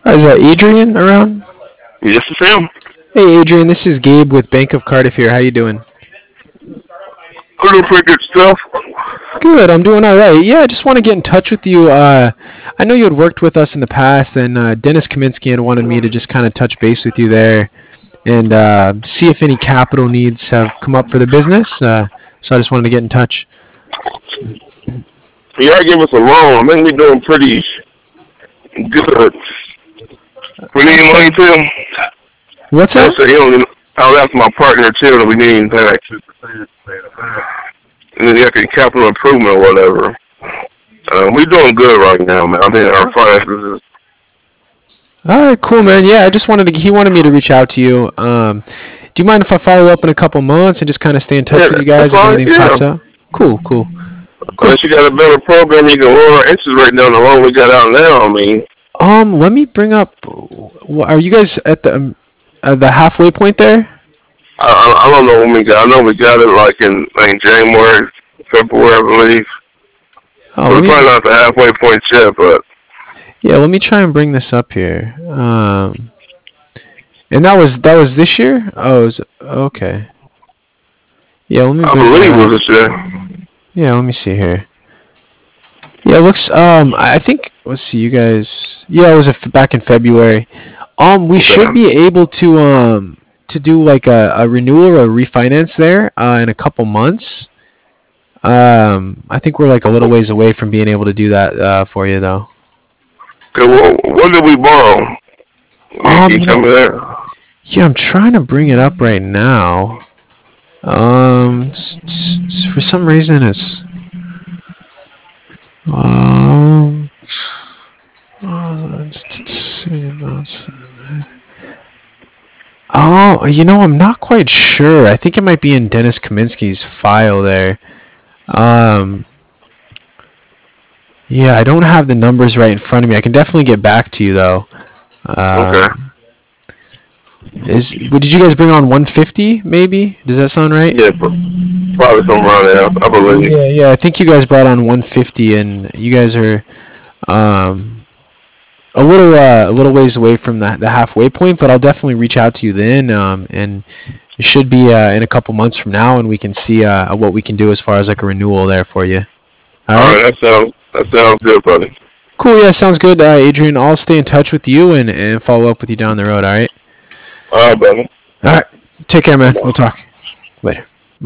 Is that Adrian around? Yes, it's him. Hey, Adrian, this is Gabe with Bank of Cardiff here. How you doing? I do pretty good stuff. Good, I'm doing all right. Yeah, I just want to get in touch with you. I know you had worked with us in the past, and Dennis Kaminsky had wanted me to just kind of touch base with you there and see if any capital needs have come up for the business. So I just wanted to get in touch. Yeah, give us a loan. I think we're doing pretty good. We need Okay. money too. What's I that? said, I'll ask my partner too that we need that. And then like a capital improvement or whatever. We're doing good right now, man. I think our finances is All right, cool, man. Yeah, I just wanted to. He wanted me to reach out to you. Do you mind if I follow up in a couple months and just kind of stay in touch yeah, with you that's guys if fine. anything Yeah. pops up? Cool, cool, cool. Unless you got a better program, you can lower our interest rate down the loan we got out now. I mean, Let me bring up. Are you guys at the halfway point there? I don't know when we got. I know we got it like in January, February, I believe. Oh, So let we're me. probably not at the halfway point yet, but Yeah, let me try and bring this up here. And that was this year. Oh, okay. Yeah, let me I bring believe that it up. was this year. Yeah, let me see here. Yeah, it looks. I think. Let's see, you guys. Yeah, it was back in February. We should Okay. be able to do like a renewal or a refinance there in a couple months. I think we're like a little ways away from being able to do that for you though. Okay, well, what did we borrow? You You tell know, me that. yeah, I'm trying to bring it up right now. For some reason it's um. Let's see. Oh, I'm not quite sure. I think it might be in Dennis Kaminsky's file there. Um, yeah, I don't have the numbers right in front of me. I can definitely get back to you though. Okay. Um, did you guys bring on 150? Maybe does that sound right? Yeah, probably somewhere around there, I believe. Yeah, yeah. I think you guys brought on 150, and you guys are um, a little ways away from the halfway point. But I'll definitely reach out to you then, and it should be in a couple months from now, and we can see what we can do as far as like a renewal there for you. All All right. right, that sounds good, buddy. Cool. Yeah, sounds good, Adrian. I'll stay in touch with you and follow up with you down the road. All right. All right, buddy. All right. Take care, man. We'll Bye. talk later.